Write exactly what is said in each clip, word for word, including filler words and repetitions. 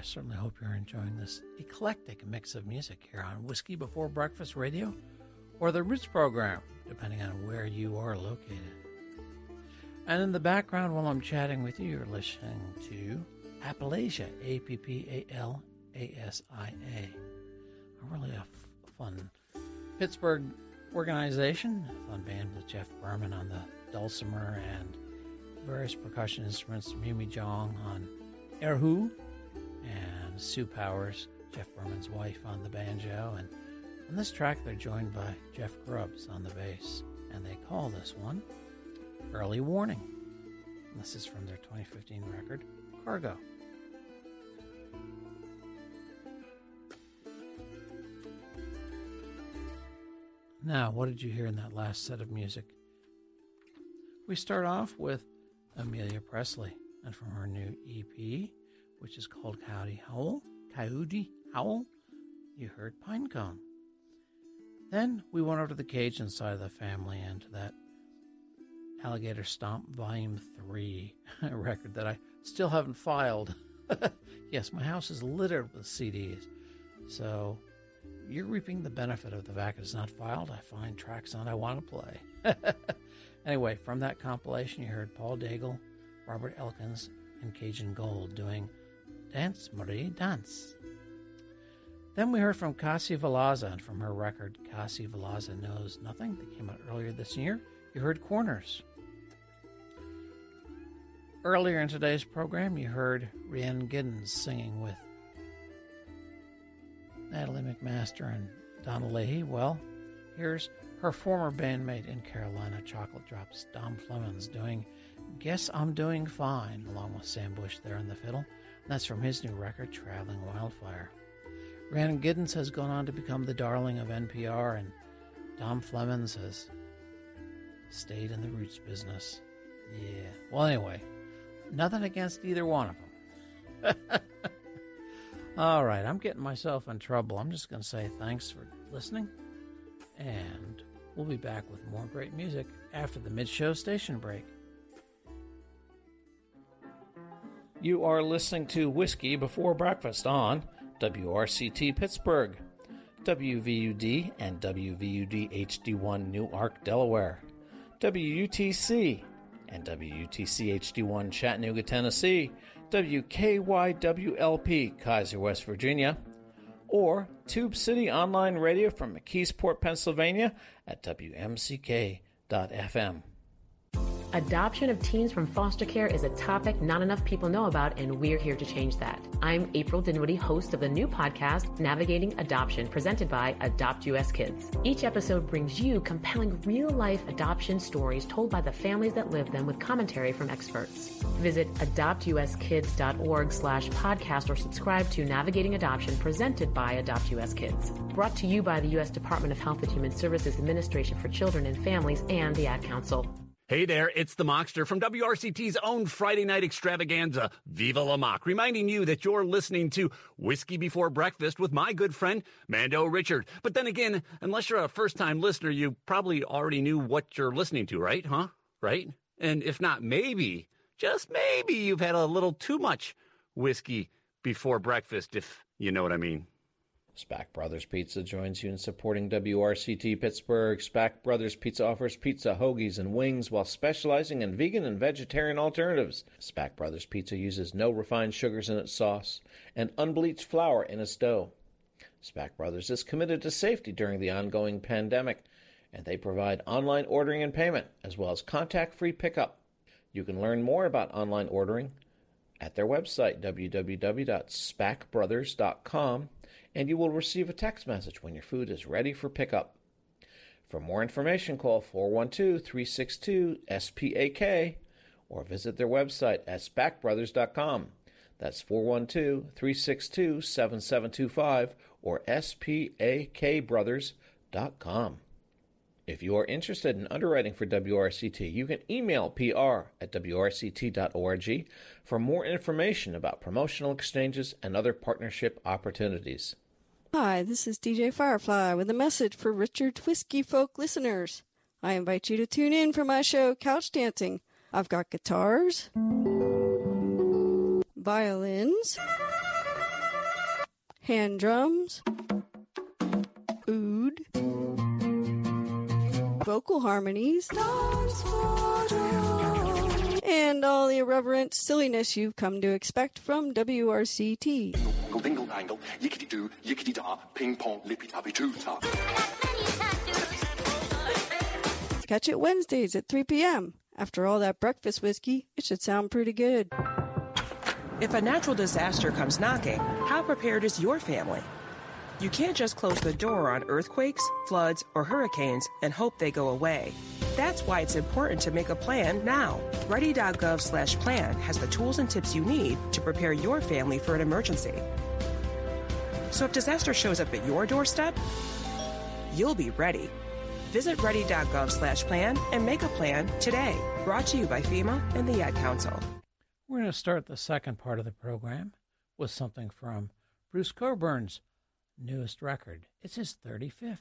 certainly hope you're enjoying this eclectic mix of music here on Whiskey Before Breakfast Radio or the Roots program, depending on where you are located. And in the background while I'm chatting with you, you're listening to Appalachia, A P P A L A S I A. Really a f- fun Pittsburgh organization, a fun band with Jeff Berman on the dulcimer and various percussion instruments, Mimi Jong on erhu, and Sue Powers, Jeff Berman's wife, on the banjo. And on this track, they're joined by Jeff Grubbs on the bass, and they call this one Early Warning. And this is from their twenty fifteen record, Cargo. Now, what did you hear in that last set of music? We start off with Amelia Presley, and from her new E P, which is called Coyote Howl, Coyote Howl, you heard Pinecone. Then we went over to the Cajun side of the family and to that Alligator Stomp Volume three record that I still haven't filed. Yes, my house is littered with C Ds, so you're reaping the benefit of the fact that it's not filed. I find tracks on I want to play. Anyway, from that compilation, you heard Paul Daigle, Robert Elkins, and Cajun Gold doing Dance Marie Dance. Then we heard from Cassie Velasquez, and from her record Cassie Velasquez Knows Nothing that came out earlier this year, you heard Corners. Earlier in today's program, you heard Rhiannon Giddens singing with Natalie McMaster and Donna Leahy. Well, here's her former bandmate in Carolina, Chocolate Drops, Dom Flemons, doing Guess I'm Doing Fine, along with Sam Bush there on the fiddle. And that's from his new record, Traveling Wildfire. Rhiannon Giddens has gone on to become the darling of N P R, and Dom Flemons has stayed in the roots business. Yeah. Well, anyway, nothing against either one of them. All right, I'm getting myself in trouble. I'm just going to say thanks for listening, and we'll be back with more great music after the mid-show station break. You are listening to Whiskey Before Breakfast on W R C T Pittsburgh, W V U D and W V U D H D one Newark, Delaware, W U T C and W U T C H D one Chattanooga, Tennessee, W K Y W L P Kaiser, West Virginia, or Tube City Online Radio from McKeesport, Pennsylvania at W M C K dot F M. Adoption of teens from foster care is a topic not enough people know about, and we're here to change that. I'm April Dinwiddie, host of the new podcast, Navigating Adoption, presented by Adopt U S Kids. Each episode brings you compelling real-life adoption stories told by the families that live them with commentary from experts. Visit adopt u s kids dot org slash podcast or subscribe to Navigating Adoption, presented by Adopt U S Kids. Brought to you by the U S Department of Health and Human Services Administration for Children and Families and the Ad Council. Hey there, it's the Mockster from W R C T's own Friday night extravaganza, Viva La Mock, reminding you that you're listening to Whiskey Before Breakfast with my good friend, Mando Richard. But then again, unless you're a first-time listener, you probably already knew what you're listening to, right? Huh? Right? And if not, maybe, just maybe you've had a little too much whiskey before breakfast, if you know what I mean. Spack Brothers Pizza joins you in supporting W R C T Pittsburgh. Spack Brothers Pizza offers pizza, hoagies, and wings while specializing in vegan and vegetarian alternatives. Spack Brothers Pizza uses no refined sugars in its sauce and unbleached flour in its dough. Spack Brothers is committed to safety during the ongoing pandemic, and they provide online ordering and payment, as well as contact-free pickup. You can learn more about online ordering at their website, w w w dot spack brothers dot com, and you will receive a text message when your food is ready for pickup. For more information, call four one two, three six two, S P A K or visit their website at spack brothers dot com. That's four one two, three six two, seven seven two five or S P A K brothers dot com. If you are interested in underwriting for W R C T, you can email P R at w r c t dot org for more information about promotional exchanges and other partnership opportunities. Hi, this is D J Firefly with a message for Richard Whiskey Folk listeners. I invite you to tune in for my show, Couch Dancing. I've got guitars, violins, hand drums, oud, vocal harmonies, and all the irreverent silliness you've come to expect from W R C T. Dingle dangle, yickety doo, yickety da, ping pong, lippy tappy too ta. Catch it Wednesdays at three p.m. After all that breakfast whiskey, it should sound pretty good. If a natural disaster comes knocking, how prepared is your family? You can't just close the door on earthquakes, floods, or hurricanes and hope they go away. That's why it's important to make a plan now. Ready.gov slash plan has the tools and tips you need to prepare your family for an emergency. So if disaster shows up at your doorstep, you'll be ready. Visit ready.gov slash plan and make a plan today. Brought to you by FEMA and the Ad Council. We're going to start the second part of the program with something from Bruce Cockburn's newest record. It's his thirty-fifth.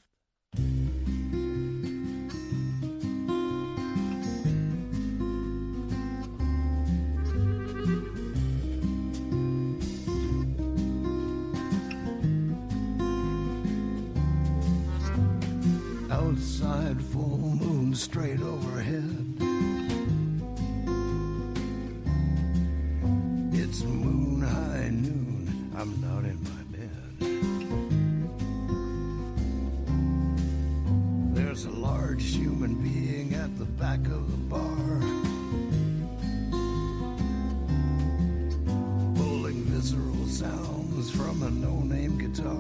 Outside, full moon straight overhead. It's moon high noon, I'm not in my bed. There's a large human being at the back of the bar, pulling visceral sounds from a no-name guitar.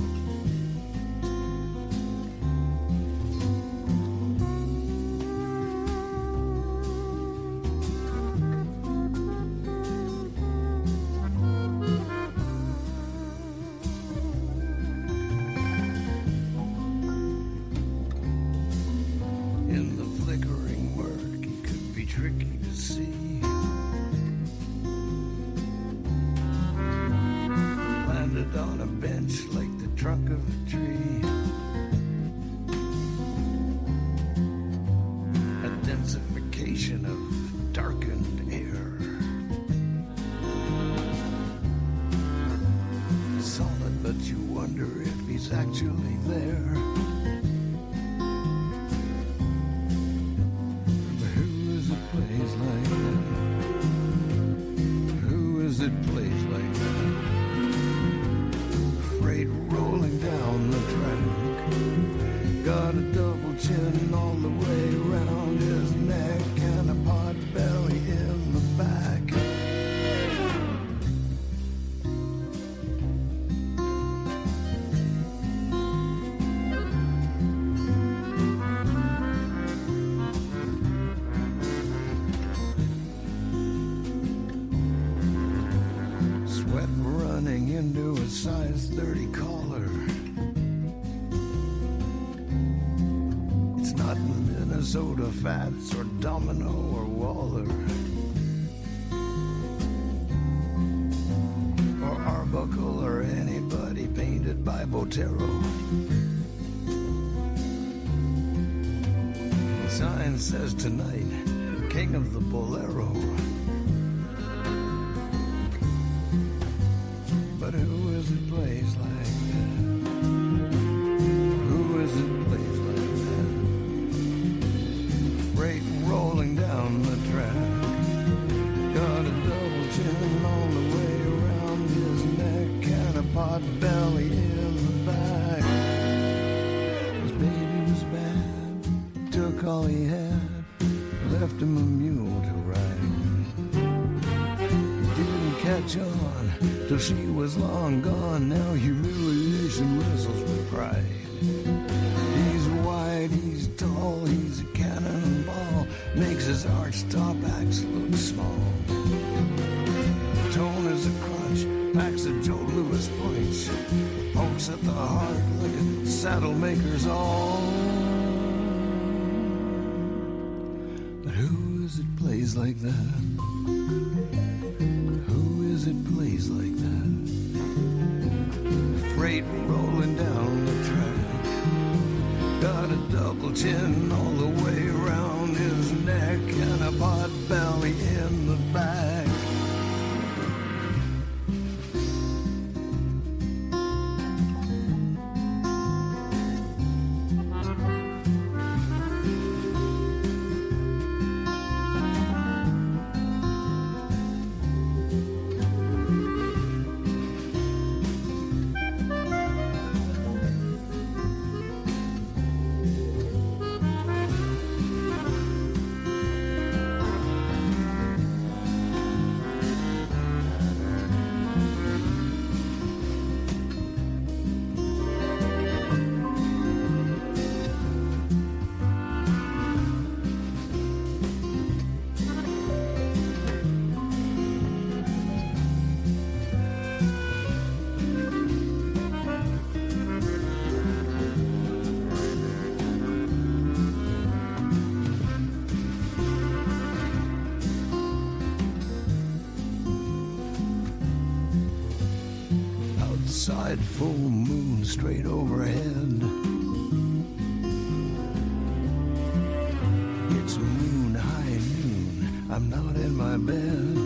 Fats or Domino or Waller or Arbuckle or anybody painted by Botero. The sign says tonight, King of the Bolero. But who is it plays like that? Who is it plays like that? Freight rolling down the track, got a double chin all the way around his neck and a pot belly in the back. His baby was bad, took all he had, left him a mule to ride. Didn't catch on till she was long gone, now humiliation wrestles with pride. He's wide, he's tall, he's a cannonball, makes his arch-top axe look small. Tone is a crunch, packs a Joe Louis punch, pokes at the heart like a saddle maker's awl. But who is it plays like that? Who is it plays like that? Freight rolling down the track, got a double chin all the way around his neck and a pot belly in the back. side, full moon straight overhead. It's moon, high noon, I'm not in my bed.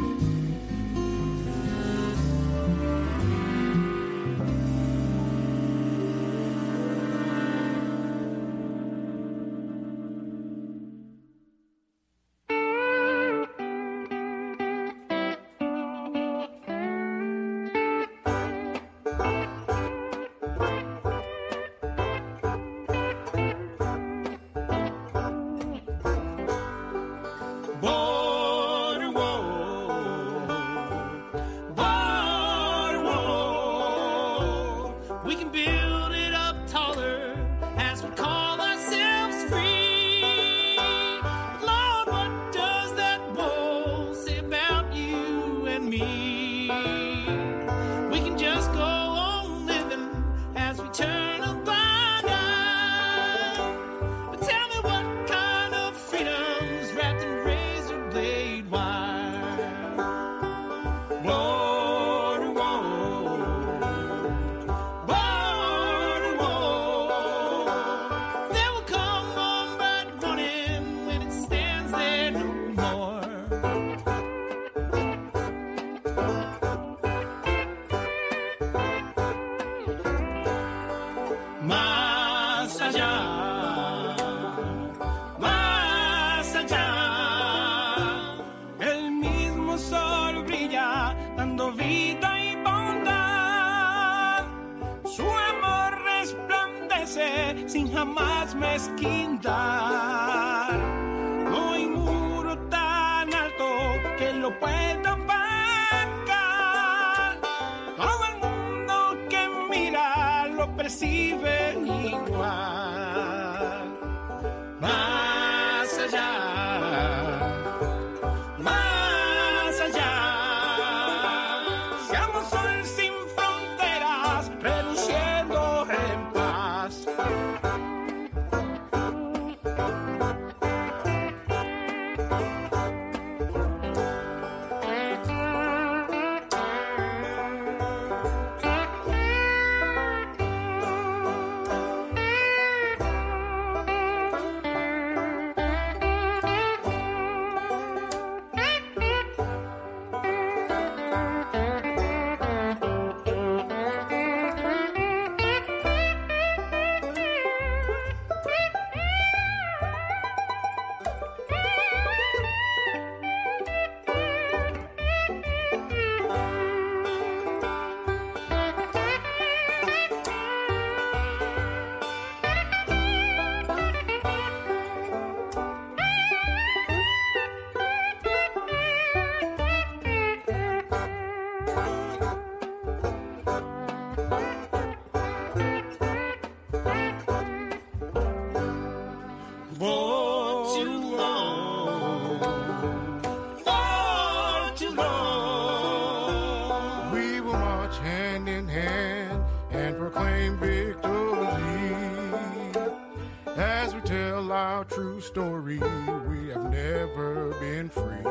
Story, we have never been free.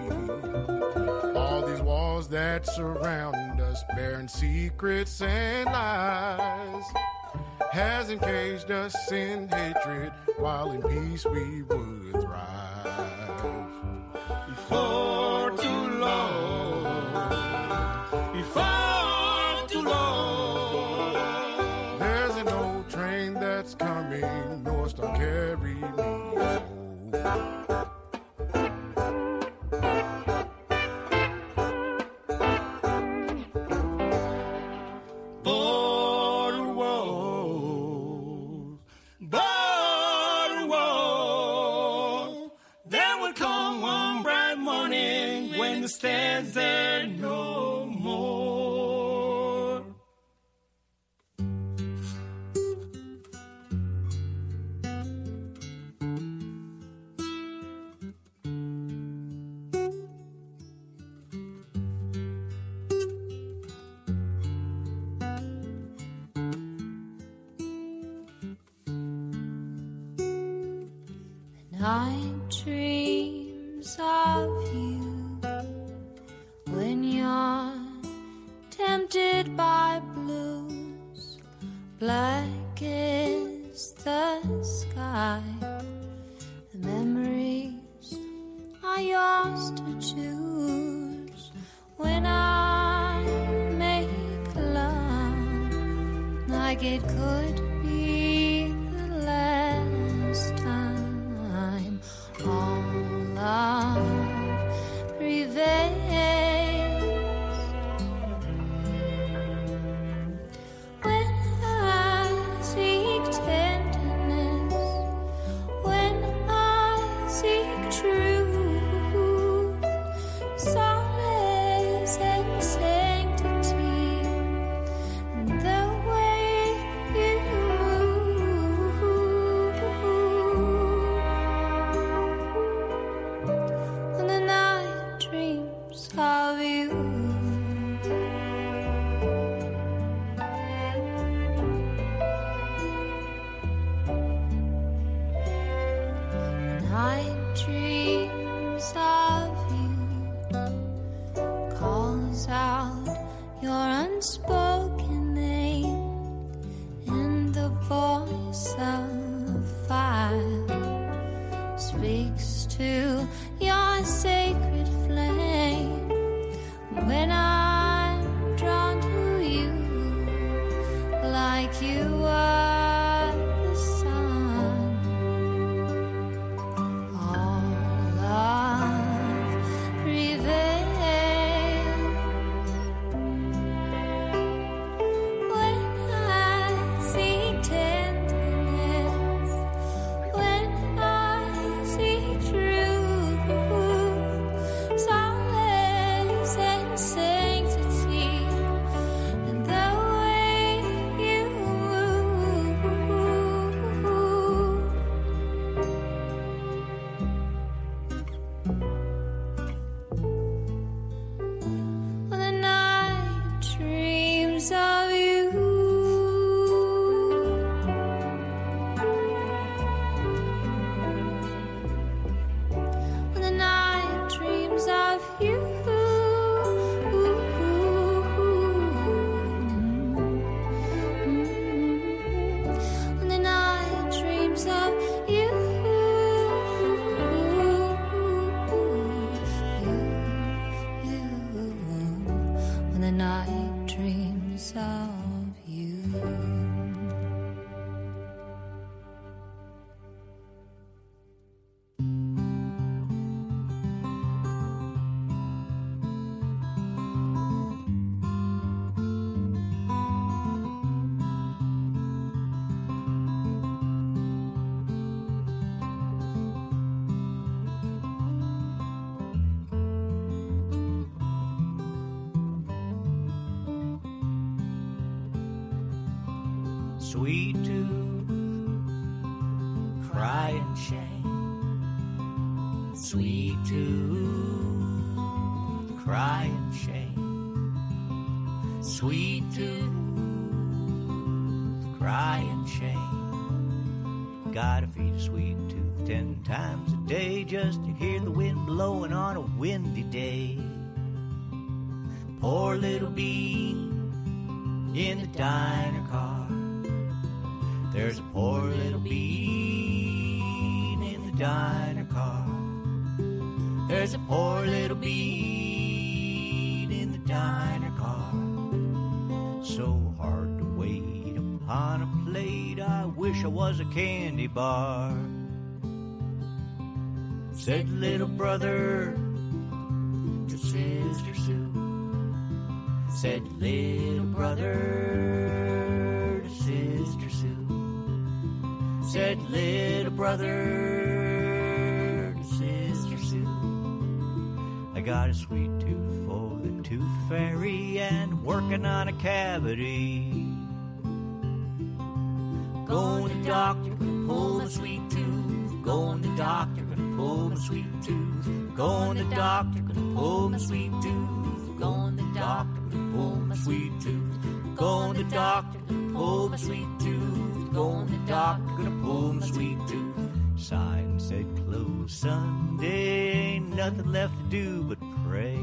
All these walls that surround us, bearing secrets and lies, has encaged us in hatred, while in peace we would thrive. Before too long, before too long, there's an old train that's coming, north star carry me. Stands there no more. Night dreams of you when you're tempted by blue. black is the sky. The memories are yours to choose. When I make love, like it could be the last time, all love prevails. Sweet tooth, crying shame. Sweet tooth, crying shame. Sweet tooth, crying shame. Gotta feed a sweet tooth ten times a day just to hear the wind blowing on a windy day. Poor little bean in the diner car. There's a poor little bean in the diner car. There's a poor little bean in the diner car. So hard to wait upon a plate, I wish I was a candy bar. Said little brother to Sister Sue. Said little brother to Sister Sue. Said little brother to Sister Sue, I got a sweet tooth for the tooth fairy and working on a cavity. Going to the doctor, gonna pull my sweet tooth. Going to the doctor, gonna pull my sweet tooth. Going to the doctor, gonna pull my sweet tooth. Going to the doctor, gonna pull my sweet tooth. Going to the doctor, gonna pull my sweet tooth. Going to the doctor, gonna pull my sweet tooth. Sign said close Sunday, ain't nothing left to do but pray.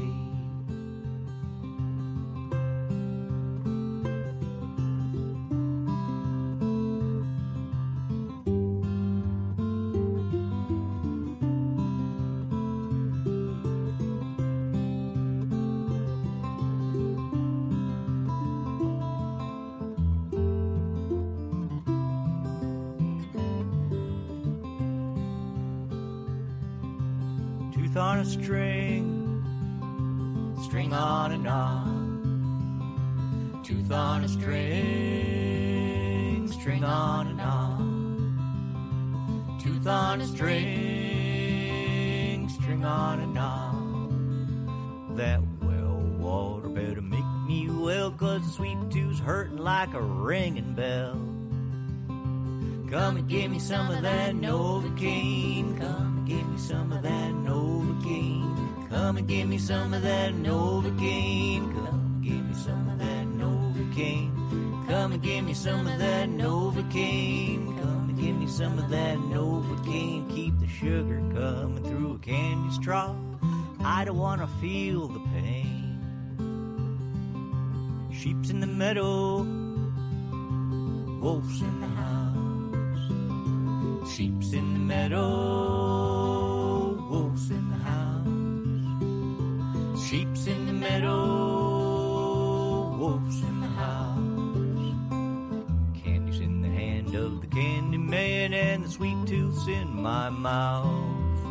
tooth on a string, string on a knot. Tooth on a string, string on a knot. Tooth on a string, string on a knot. That well water better make me well, 'cause the sweet tooth's hurting like a ringing bell. Come and give me some of that Novocaine. Come and give me some of that Novocaine. Come and give me some of that Novocaine. Come and give me some of that Novocaine. Come and give me some of that Novocaine. Come and give me some of that Novocaine. Keep the sugar coming through a candy straw. I don't want to feel the pain. Sheep's in the meadow, wolves in the house. Sheep's in the meadow, wolves in the house. Sheep's in the meadow, wolves in the house. Candy's in the hand of the candy man, and the sweet tooth's in my mouth.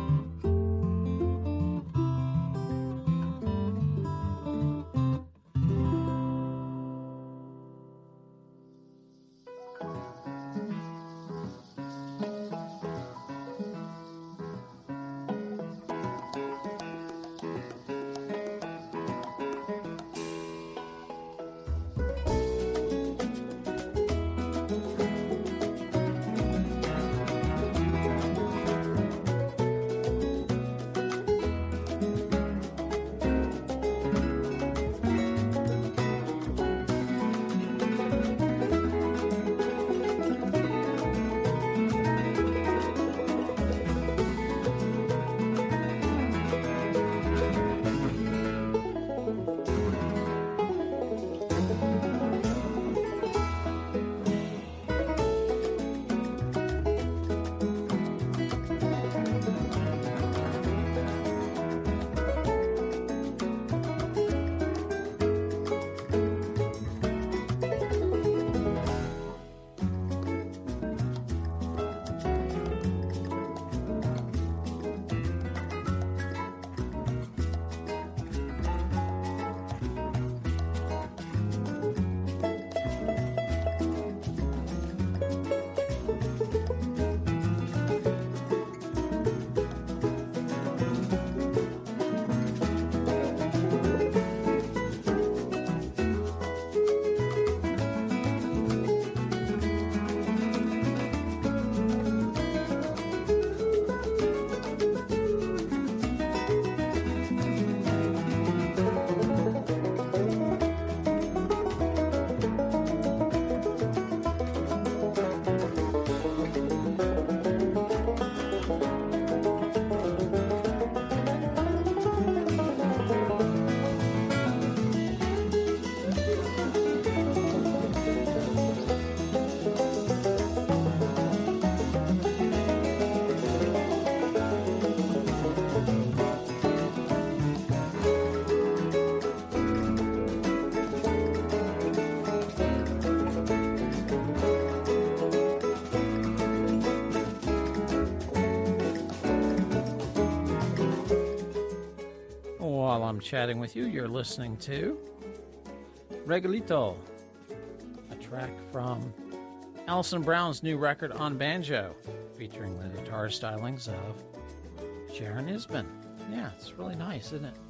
While I'm chatting with you, you're listening to Regalito, a track from Alison Brown's new record on banjo, featuring the guitar stylings of Sharon Isbin. Yeah, it's really nice, isn't it?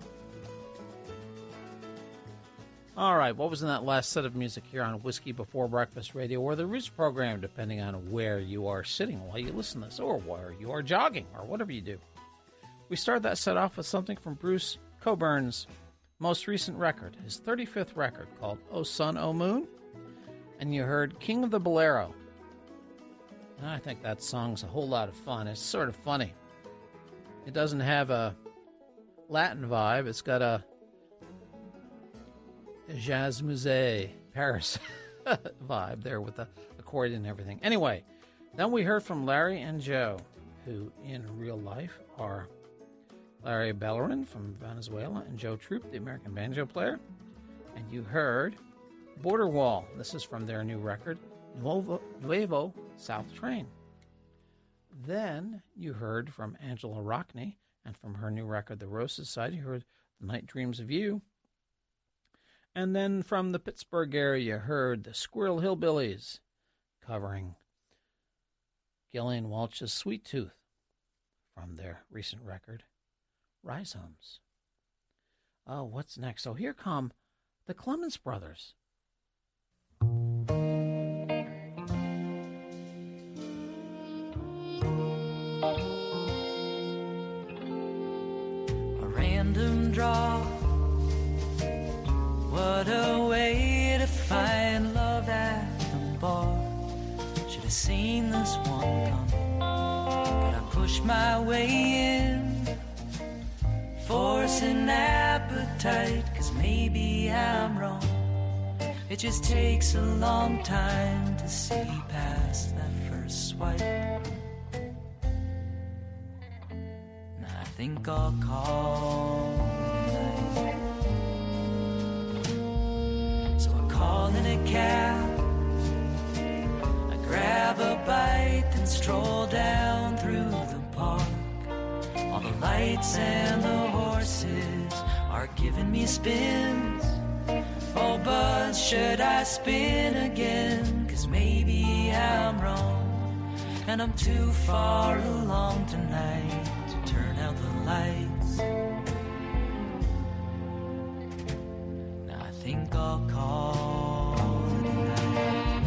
All right, what was in that last set of music here on Whiskey Before Breakfast Radio, or the Roots program, depending on where you are sitting while you listen to this, or where you are jogging, or whatever you do. We started that set off with something from Bruce Cockburn's most recent record, his thirty-fifth record, called Oh Sun, Oh Moon. And you heard King of the Bolero. And I think that song's a whole lot of fun. It's sort of funny. It doesn't have a Latin vibe. It's got a Jazz Musée Paris vibe there with the accordion and everything. Anyway, then we heard from Larry and Joe, who in real life are Larry Bellerin from Venezuela and Joe Troop, the American banjo player. And you heard Border Wall. This is from their new record, Nuevo, Nuevo South Train. Then you heard from Angela Rockney And from her new record, The Rose Society, you heard The Night Dreams of You. And then from the Pittsburgh area, you heard the Squirrel Hillbillies covering Gillian Welch's Sweet Tooth from their recent record, Rhizomes. Oh, what's next? So here come the Clemens Brothers. A random draw. What a way to find love at the bar. Should have seen this one coming, but I pushed my way in, forcing appetite, cause maybe I'm wrong. It just takes a long time to see past that first swipe. And I think I'll call it a night. So I call in a cab, I grab a bite and stroll down through the park. All the lights and the horses are giving me spins. Oh, but should I spin again? Cause maybe I'm wrong, and I'm too far along tonight to turn out the lights. Now I think I'll call it a night.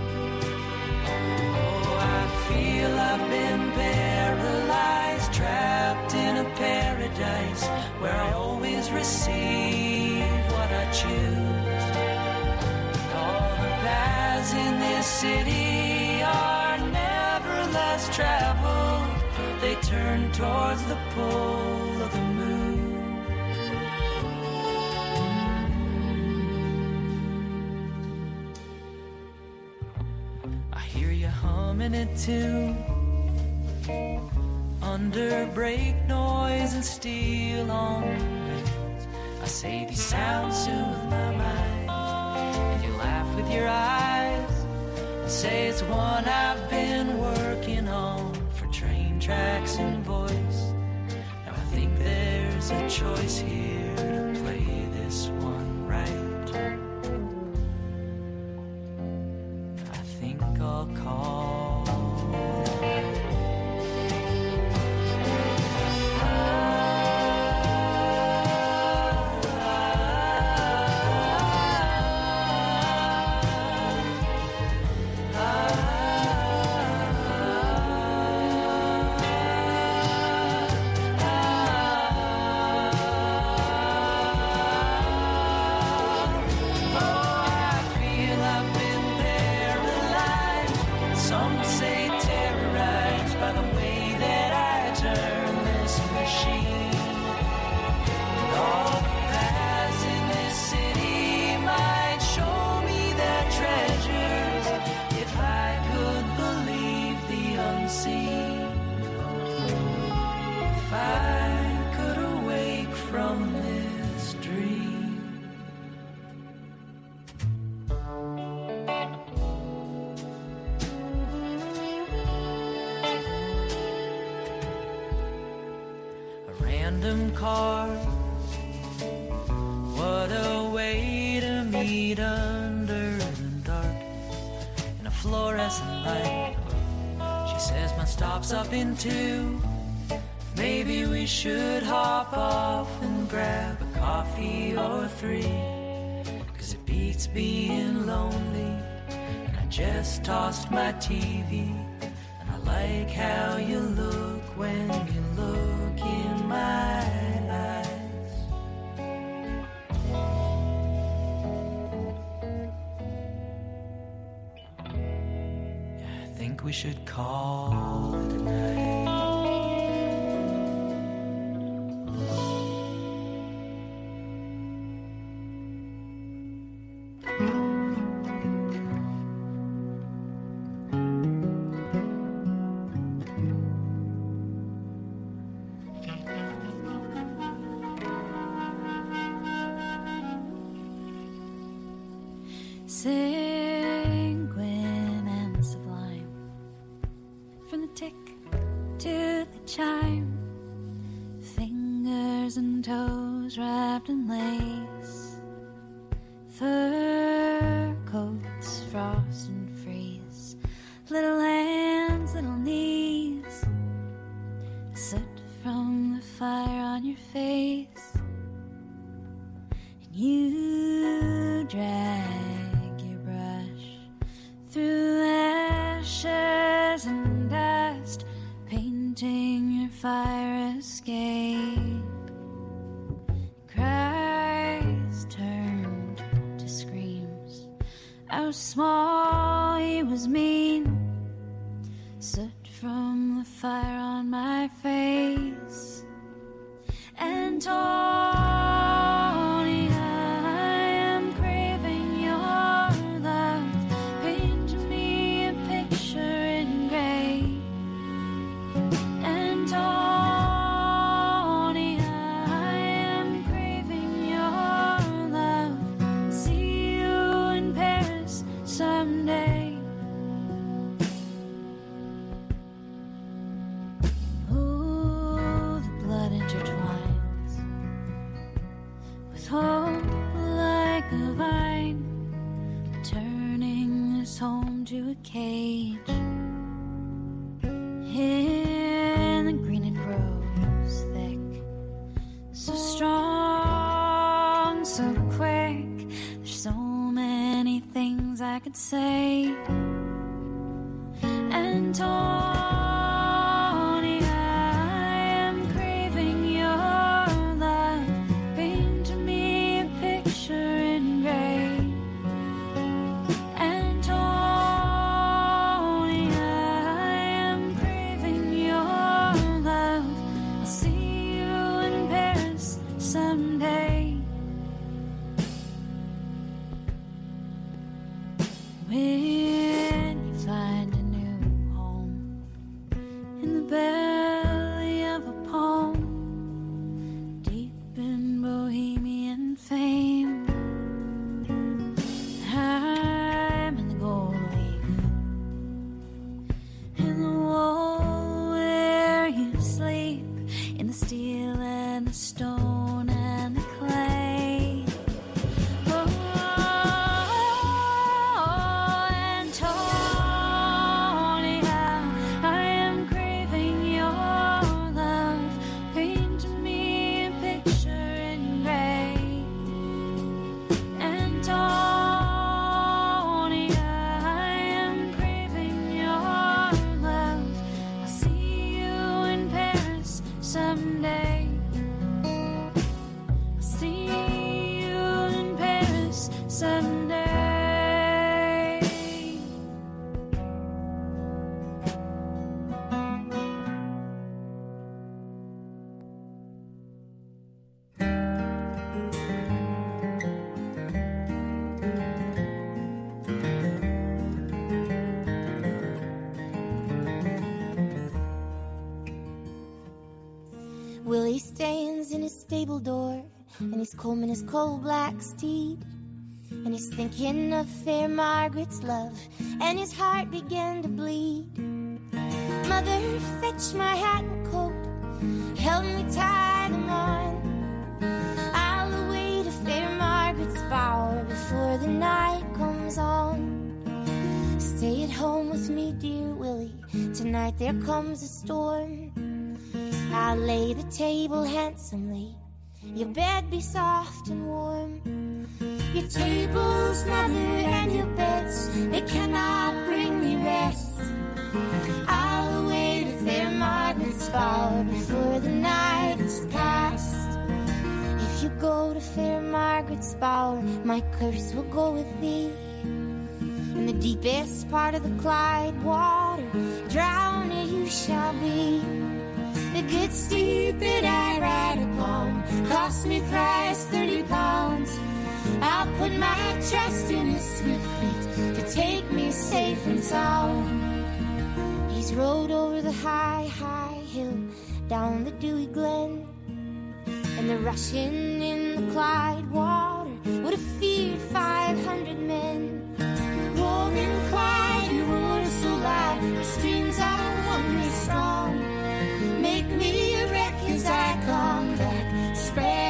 Oh, I feel I've been paralyzed, trapped in a paradise where I always receive what I choose. All the paths in this city are never less traveled. They turn towards the pole of the moon. I hear you humming a tune under brake noise and steel on rails. I say these sounds soothe my mind, and you laugh with your eyes and say it's one I've been working on for train tracks and voice. Now I think there's a choice here to play this one right. I think I'll call it right. Random car, what a way to meet under the dark in a fluorescent light. She says my stop's up in two. Maybe we should hop off and grab a coffee or three, cause it beats being lonely. And I just tossed my T V, and I like how you look when you look in my eyes. I think we should call it a night. Sanguine and sublime, from the tick to the chime, toes wrapped in lace, fur coats, frost and freeze, little hands, little knees, soot from the fire on your face, and you drag your brush through ashes and dust, painting your fire escape. Cries turned to screams. How small he was mean. Soot from the fire on my face. And Tony, I am craving your love. Paint me a picture in gray. And Tony, I am craving your love. See you in Paris someday. Oh, the blood intertwines with hope like a vine, turning this home to a cage. In the green it grows thick, so strong, so quick. There's so many things I could say. And Tony, I am craving your love. Paint me a picture in gray. And Tony, I am craving your love. I'll see you in Paris someday. When you find a new home in the belly of a poem, deep in bohemian fame, I'm in the gold leaf, in the wall where you sleep, in the steel and the stone and the clay. Oh, and Tony, I, I am craving your love. Paint me a picture in gray. And Tony, I am craving your love. I'll see you in Paris someday. I'll see you in Paris someday. Willie stands in his stable door, and he's combing his coal black steed, and he's thinking of fair Margaret's love, and his heart began to bleed. Mother, fetch my hat and coat, help me tie them on. I'll away to fair Margaret's bower before the night comes on. Stay at home with me, dear Willie, tonight there comes a storm. I'll lay the table handsomely, your bed be soft and warm. Your tables, mother, and your beds, they cannot bring me rest. I'll away to fair Margaret's bower before the night is past. If you go to fair Margaret's bower, my curse will go with thee. In the deepest part of the Clyde water, drowned you shall be. The good steed that I ride upon cost me thrice thirty pounds. I'll put my trust in his swift feet to take me safe and sound. He's rode over the high, high hill, down the dewy glen, and the rushing in the Clyde water would have feared five hundred men. Roaring Clyde, you roar so loud, the streams are wondrous strong. Make me a wreck as I come back, spread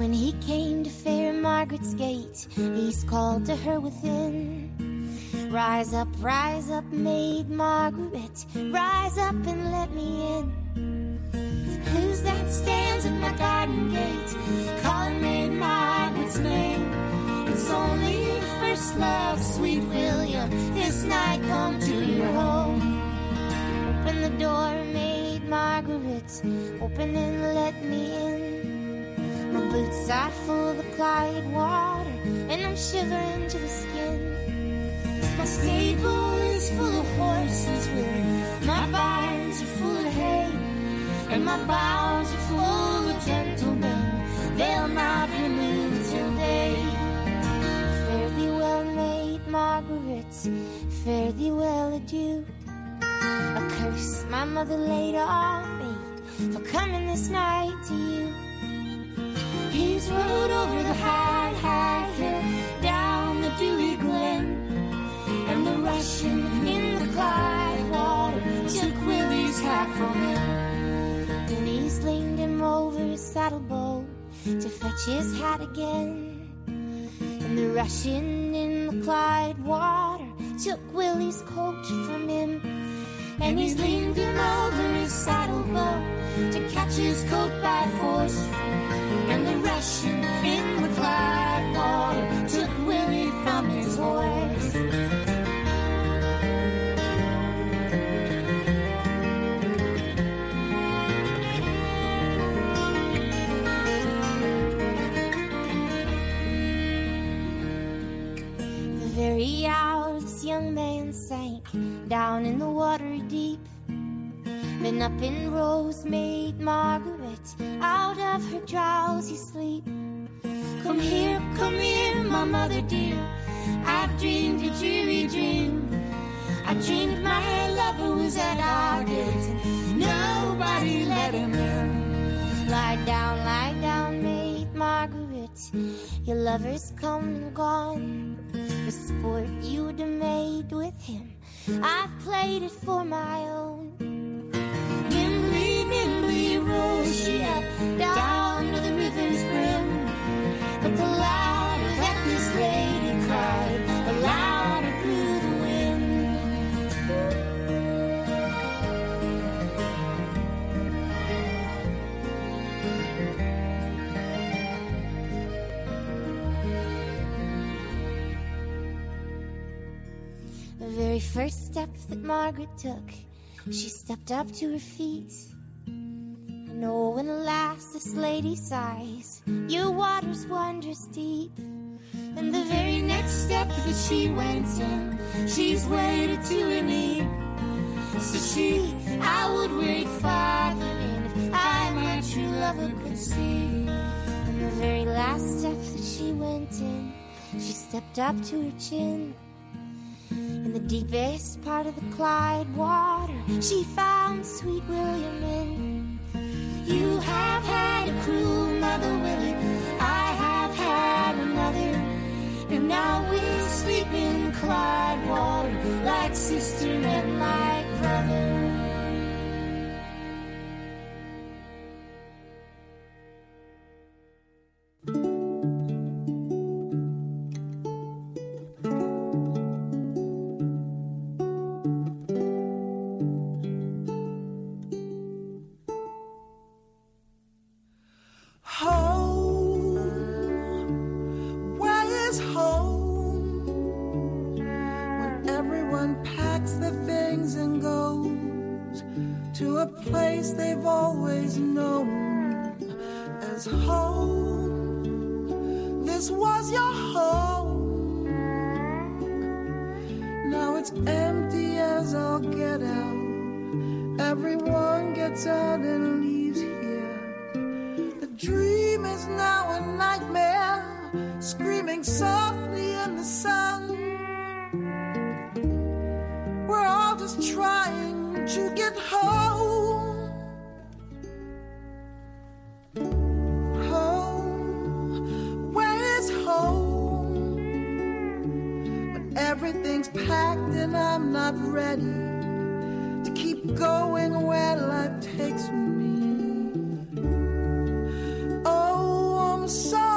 when he came to fair Margaret's gate, he's called to her within. Rise up, rise up, maid Margaret, rise up and let me in. Who's that stands at my garden gate, calling maid Margaret's name? It's only first love, sweet William, this night come to your home. Open the door, maid Margaret, open and let me in. My boots are full of the Clyde water, and I'm shivering to the skin. My stable is full of horses, Willie, my barns are full of hay, and my bowels are full of gentlemen, they'll not remove till day. Fare thee well, maid Margaret, fare thee well, adieu. A curse my mother laid on me for coming this night to you. He's rode over the high, high hill, down the dewy glen, and the Russian in the Clyde water took Willie's hat from him. Then he's leaned him over his saddlebow to fetch his hat again, and the Russian in the Clyde water took Willie's coat from him. And he's leaned him over his saddlebow to catch his coat by force, and the Russian in the Clyde water took Willie from his horse. The very hour this young man sank down in the watery deep, then up in rose maid Margaret out of her drowsy sleep. Come here, come here, my mother dear, I've dreamed a dreary dream. I dreamed my lover was at our gate and nobody let him in. Lie down, lie down, maid Margaret, your lover's come and gone. The sport you'd have made with him, I've played it for my own. Nimbly, nimbly rose she up down to the river's brim, but the louder that this lady cried, the louder grew the wind. The very first step that Margaret took, she stepped up to her feet. And oh, when alas this lady sighs, your water's wondrous deep. And the very next step that she went in, she's waded to her knee. So she, I would wade farther in if I my true lover could see. And the very last step that she went in, she stepped up to her chin. In the deepest part of the Clyde water, she found sweet William in. You have had a cruel mother, Willie, I have had another, and now we sleep in Clyde water like sister and like brother. Place they've always known as home. This was your home. Now it's empty as all get out. Everyone gets out and leaves here. The dream is now a nightmare, screaming softly in the sun. We're all just trying to get home. Everything's packed and I'm not ready to keep going where life takes me. Oh, I'm sorry.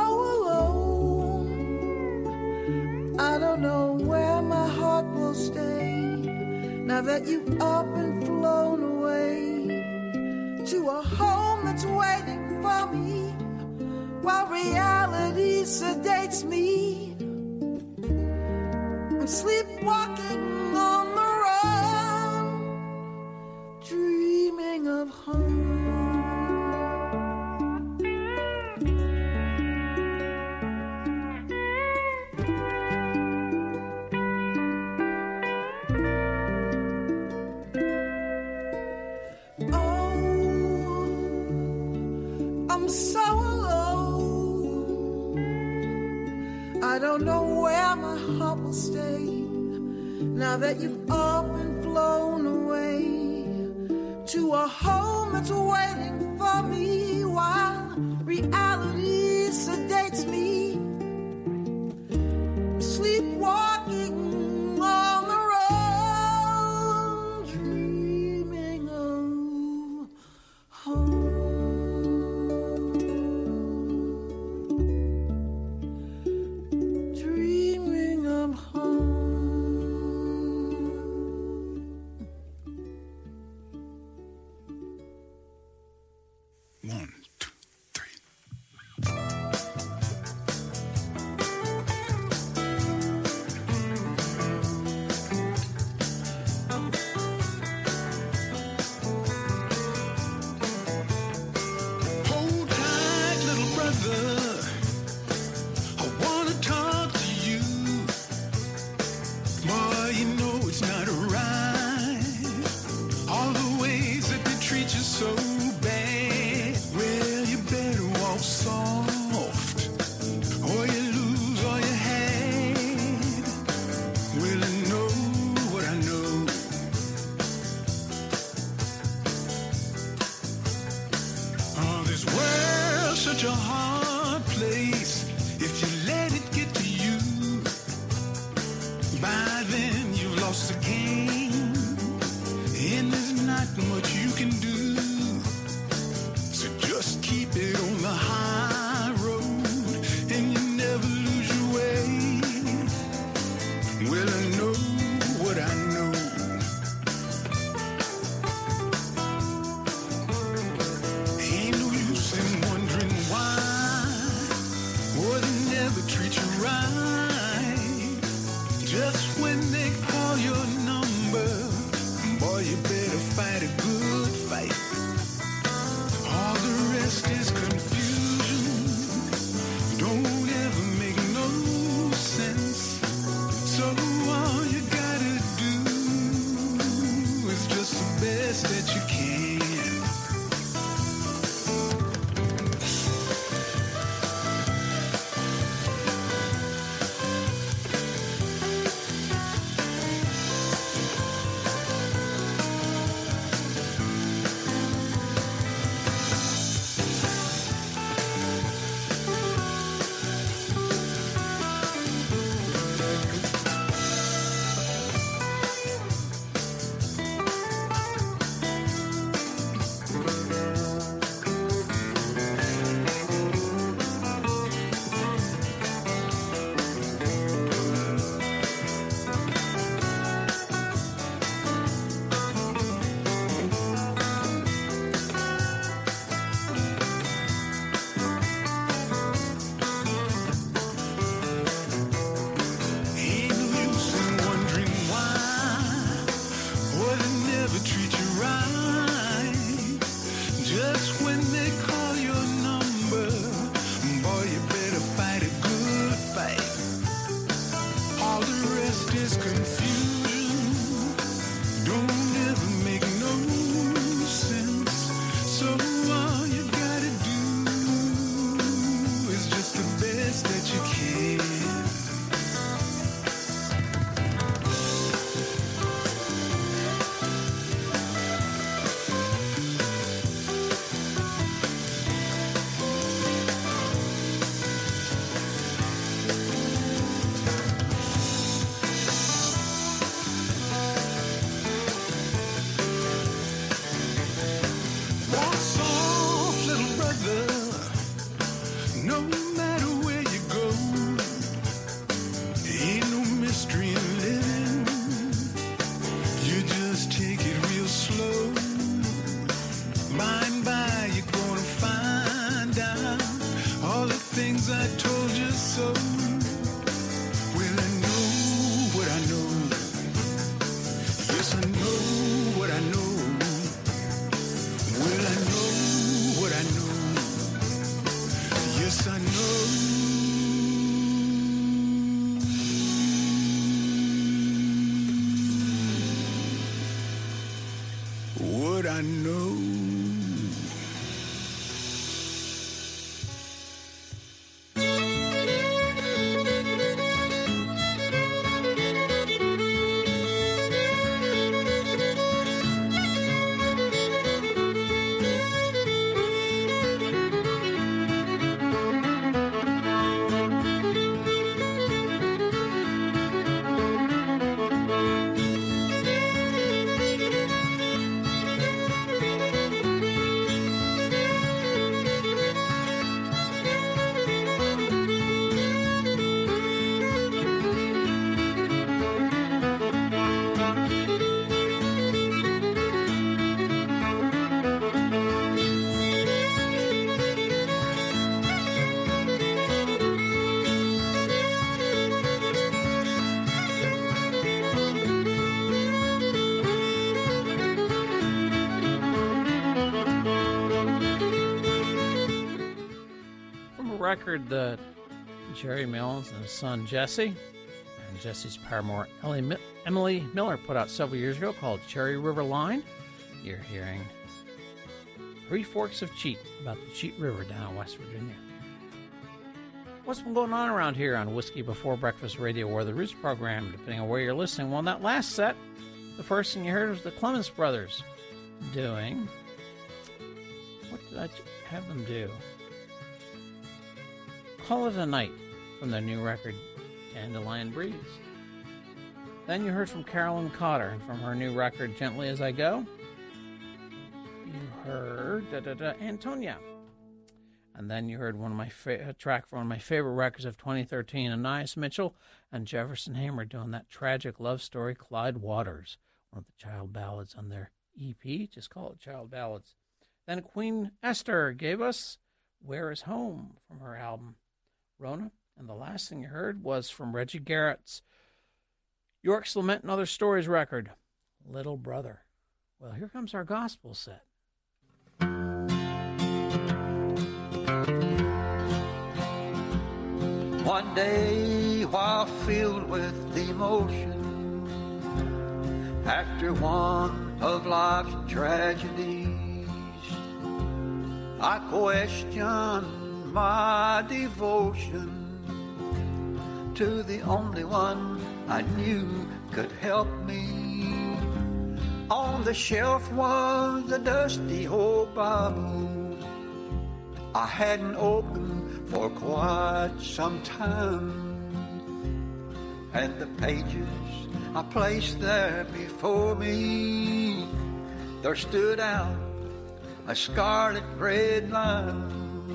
Now that you've up and flown away to a home that's waiting for me, while reality sedates me, I'm sleepwalking on the run, dreaming of home. So alone, I don't know where my heart will stay. Now that you've up and flown away to a home that's waiting for me, while reality sedates me, I'm sleepwalking on the road, dreaming of home. all the things I told you so. Well, I know what I know. Yes, I know what I know. Well, I know what I know. Yes, I know. What I know. Record that Jerry Mills and his son Jesse and Jesse's paramour Ellie, Emily Miller put out several years ago called Cherry River Line. You're hearing Three Forks of Cheat about the Cheat River down in West Virginia. What's been going on around here on Whiskey Before Breakfast Radio or the Roots program, depending on where you're listening? Well, in that last set, the first thing you heard was the Clemens Brothers doing... What did I have them do? Call It a Night from their new record, Dandelion Breeze. Then you heard from Carolyn Cotter, and from her new record, Gently As I Go, you heard da, da, da, Antonia. And then you heard one of my fa- a track from one of my favorite records of twenty thirteen, Anais Mitchell and Jefferson Hamer doing that tragic love story, Clyde Waters, one of the child ballads on their E P. Just call it Child Ballads. Then Queen Esther gave us Where Is Home from her album, Rona. And the last thing you heard was from Reggie Garrett's York's Lament and Other Stories record, Little Brother. Well, here comes our gospel set. One day, while filled with emotion, after one of life's tragedies, I questioned my devotion to the only one I knew could help me. On the shelf was a dusty old Bible I hadn't opened for quite some time, and the pages I placed there before me, there stood out a scarlet red line.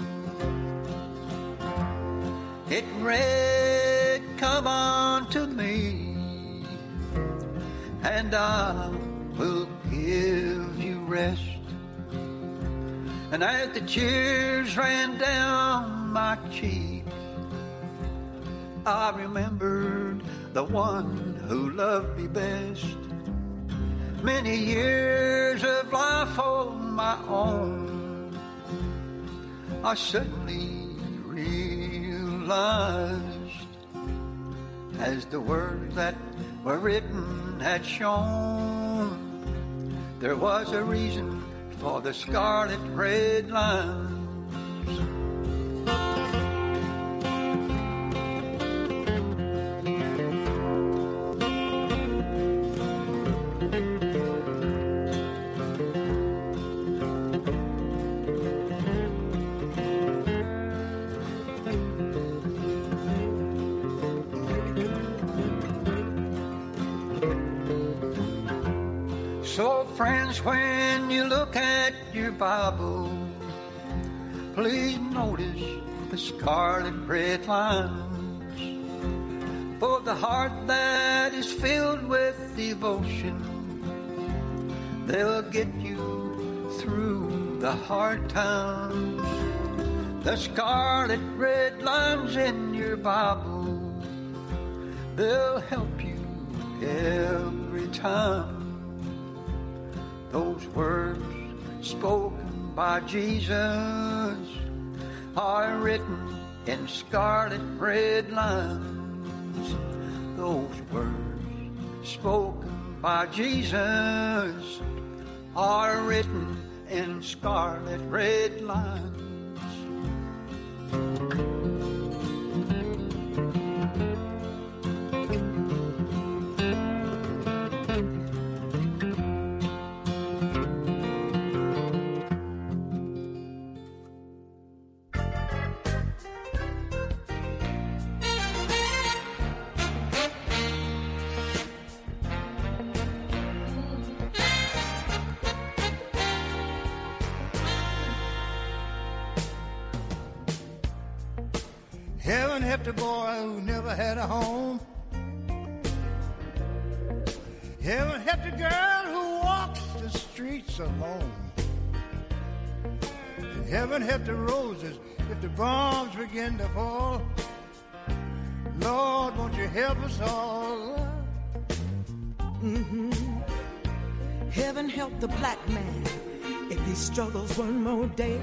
It read, "Come unto me, and I will give you rest." And as the tears ran down my cheek, I remembered the one who loved me best. Many years of life on my own, I suddenly realized, as the words that were written had shown, there was a reason for the scarlet red lines. So friends, when you look at your Bible, please notice the scarlet red lines. For the heart that is filled with devotion, they'll get you through the hard times. the scarlet red lines in your Bible, they'll help you every time. Those words spoken by Jesus are written in scarlet red lines. Those words spoken by Jesus are written in scarlet red lines. Heaven help the boy who never had a home. Heaven help the girl who walks the streets alone. And heaven help the roses if the bombs begin to fall. Lord, won't you help us all? Mm-hmm. Heaven help the black man if he struggles one more day.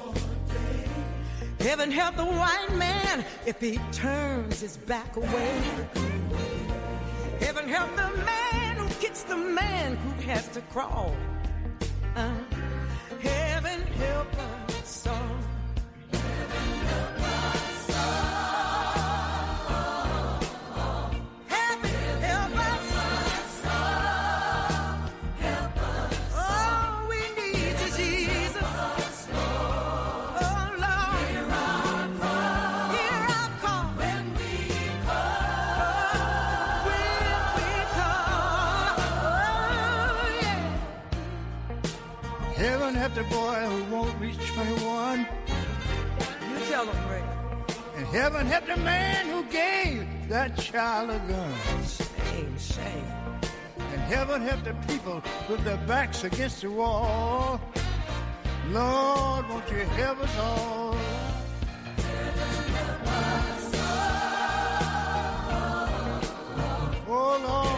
Heaven help the white man if he turns his back away. Heaven help the man who kicks the man who has to crawl. Uh, heaven help us all. Heaven help us all. Heaven help us all. Help us. Oh, we need you, Jesus. Heaven help the boy who won't reach twenty-one. You tell him, Ray. And heaven help the man who gave that child a gun. Shame, shame. And heaven help the people with their backs against the wall. Lord, won't you help us all? Heaven help us all. Oh, Lord.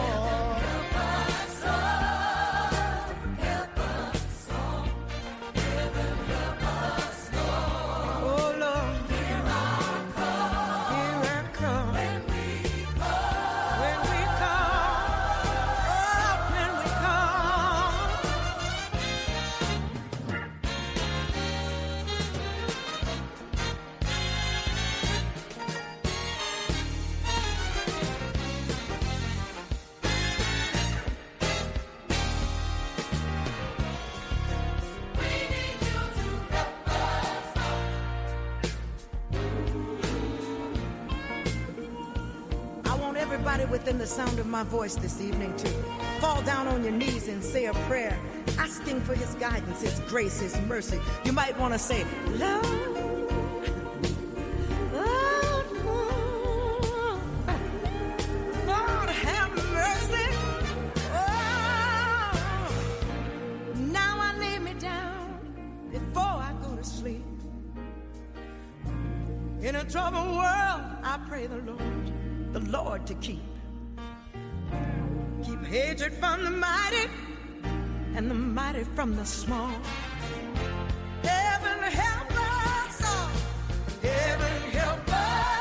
Within the sound of my voice this evening to fall down on your knees and say a prayer, asking for his guidance, his grace, his mercy. You might want to say, Lord, Lord, Lord, have mercy. Oh, now I lay me down before I go to sleep. In a troubled world, I pray the Lord, the Lord to keep. Keep hatred from the mighty and the mighty from the small. Heaven help us all. Heaven help us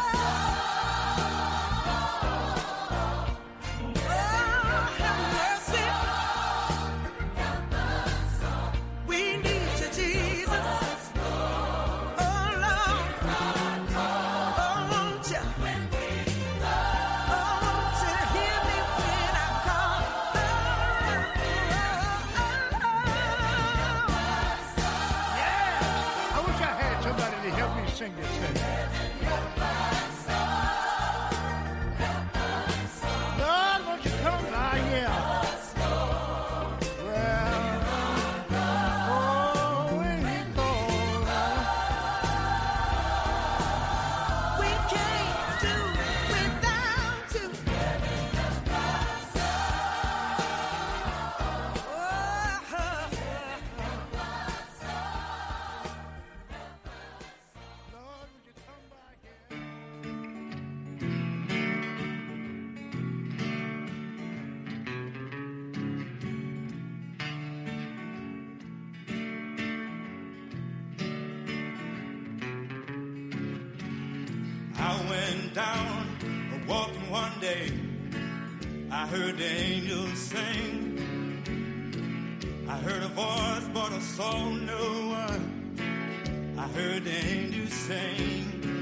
all. Oh, have mercy. Help us all. We need you, Jesus. Oh, Lord. Oh, won't you? Sing this thing. Lord, won't you come by here? Well, oh, when you call, we can't do without you. I went down walking one day. I heard the angels sing. I heard a voice, but I saw no one. I heard the angels sing.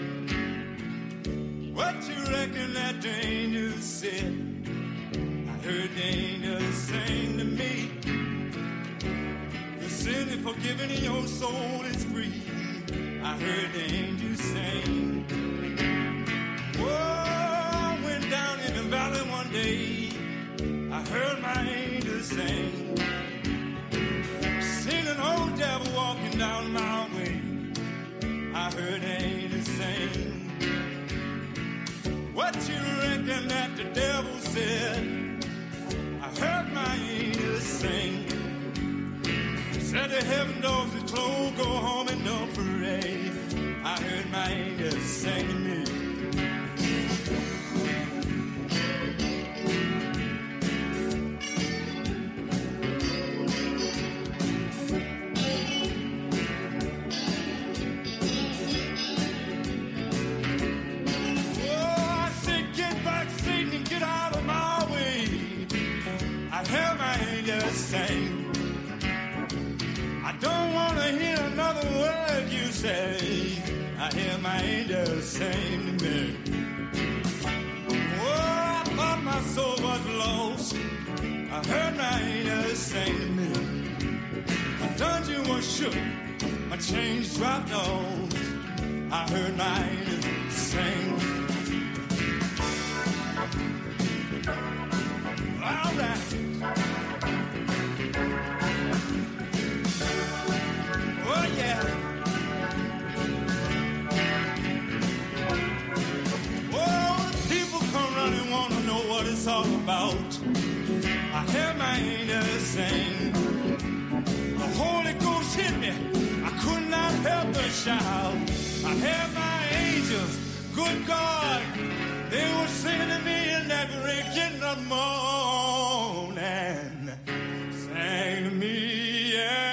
What you reckon that the angels said? I heard the angels sing to me. Your sin is forgiven and your soul is free. I heard the angels sing. Whoa, I went down in the valley one day. I heard my angels sing. Seen an old devil walking down my way. I heard the angels sing. What you reckon that the devil said? I heard my angels sing. Said the heaven doors are closed, go home and don't parade. I heard my angels sing to me. Sing. I don't want to hear another word you say. I hear my angels sing to me. Oh, I thought my soul was lost. I heard my angels sing to me. My dungeon was shook, my chains dropped off. I heard my angels sing. All right. Oh, yeah. Oh, the people come running, want to know what it's all about. I hear my angels sing. The Holy Ghost hit me. I could not help but shout. I hear my angels, good God, they were singing to me in that break in the morning. Sang to me, yeah.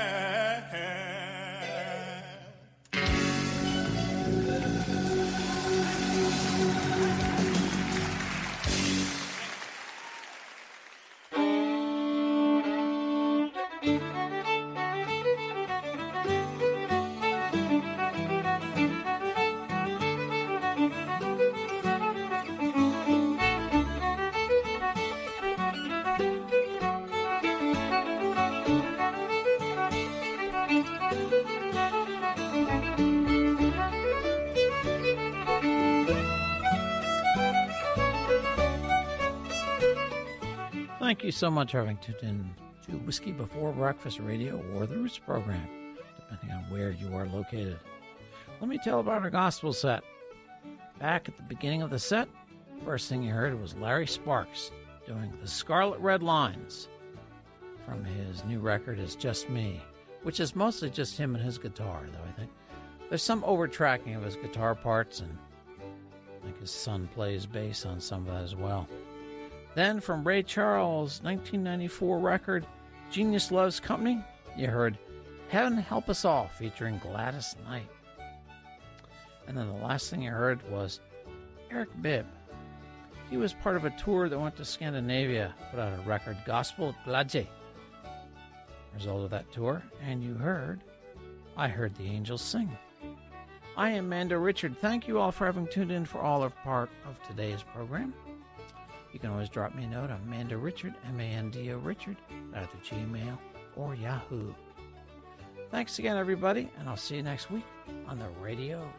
Thank you so much for having tuned in to Whiskey Before Breakfast Radio or the Roots program, depending on where you are located. Let me tell about our gospel set. Back at the beginning of the set, first thing you heard was Larry Sparks doing the Scarlet Red Lines from his new record, It's Just Me, which is mostly just him and his guitar, though, I think. There's some over-tracking of his guitar parts, and I think his son plays bass on some of that as well. Then from Ray Charles' nineteen ninety-four record, Genius Loves Company, you heard Heaven Help Us All featuring Gladys Knight. And then the last thing you heard was Eric Bibb. He was part of a tour that went to Scandinavia, put out a record, Gospel Gladje. Result of that tour, and you heard I Heard the Angels Sing. I am Mando Richard. Thank you all for having tuned in for all of part of today's program. You can always drop me a note on Mando Richard, M A N D O Richard, at either Gmail or Yahoo. Thanks again, everybody, and I'll see you next week on the radio.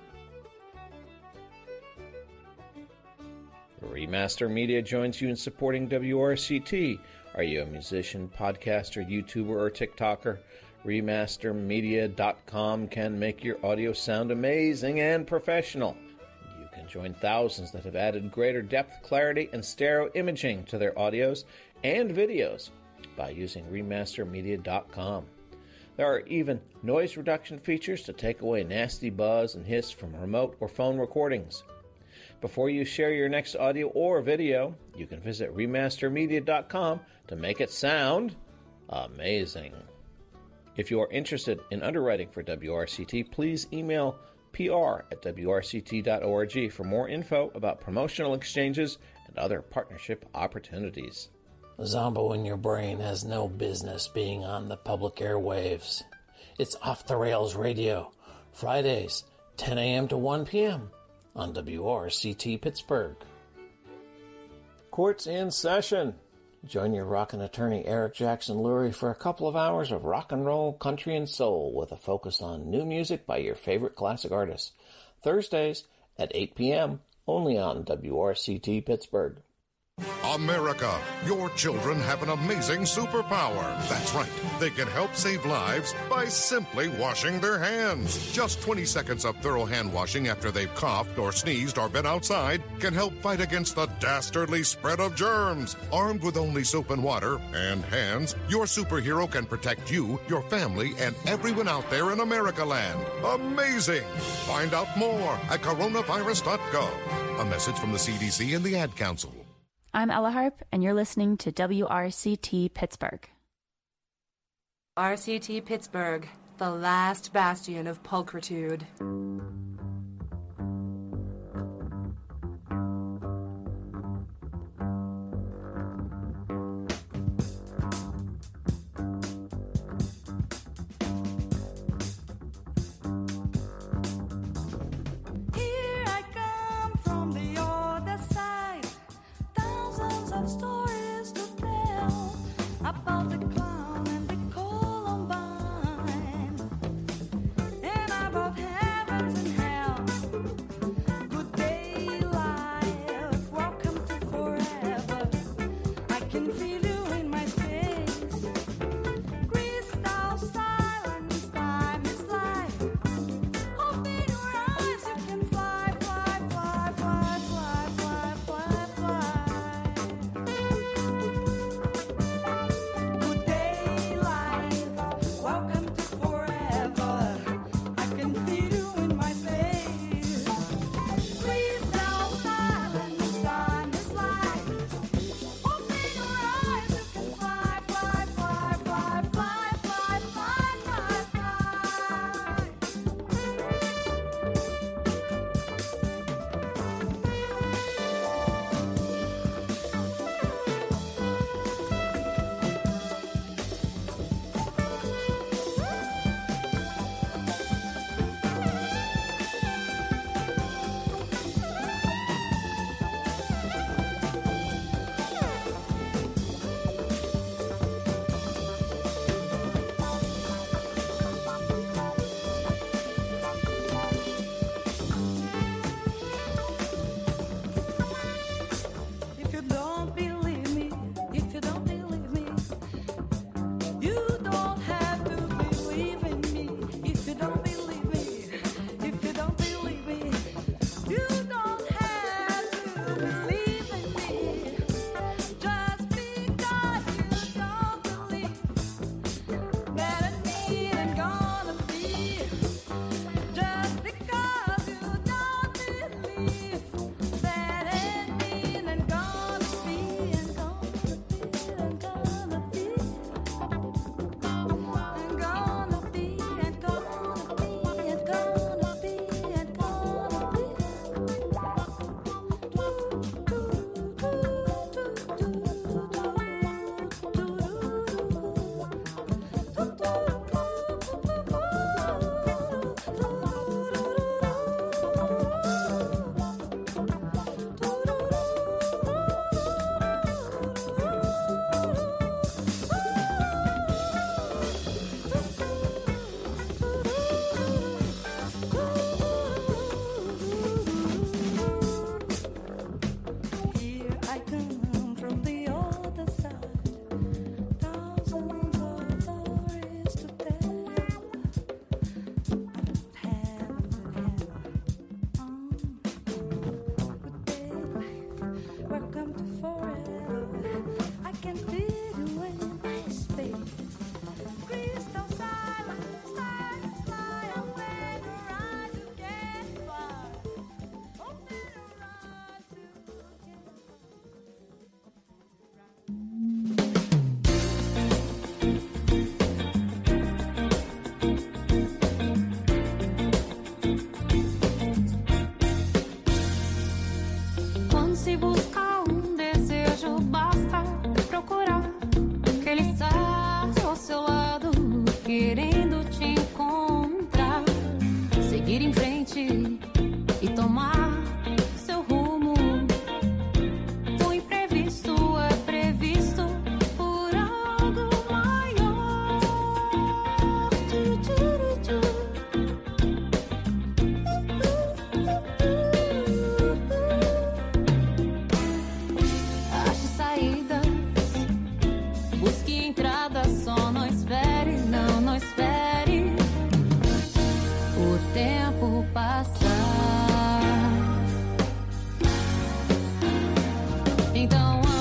Remaster Media joins you in supporting W R C T. Are you a musician, podcaster, YouTuber, or TikToker? Remaster Media dot com can make your audio sound amazing and professional. You can join thousands that have added greater depth, clarity, and stereo imaging to their audios and videos by using Remaster Media dot com. There are even noise reduction features to take away nasty buzz and hiss from remote or phone recordings. Before you share your next audio or video, you can visit Remaster Media dot com to make it sound amazing. If you are interested in underwriting for W R C T, please email P R at W R C T dot org for more info about promotional exchanges and other partnership opportunities. The Zombo in your brain has no business being on the public airwaves. It's Off the Rails Radio, Fridays, ten a.m. to one p.m. on W R C T Pittsburgh. Court's in session. Join your rockin' attorney Eric Jackson Lurie for a couple of hours of rock and roll, country, and soul with a focus on new music by your favorite classic artists. Thursdays at eight p.m. only on W R C T Pittsburgh. America, your children have an amazing superpower. That's right. They can help save lives by simply washing their hands. Just twenty seconds of thorough hand washing after they've coughed or sneezed or been outside can help fight against the dastardly spread of germs. Armed with only soap and water and hands, your superhero can protect you, your family, and everyone out there in America land. Amazing! Find out more at coronavirus dot gov. A message from the C D C and the Ad Council. I'm Ella Harp, and you're listening to W R C T Pittsburgh. R C T Pittsburgh, the last bastion of pulchritude.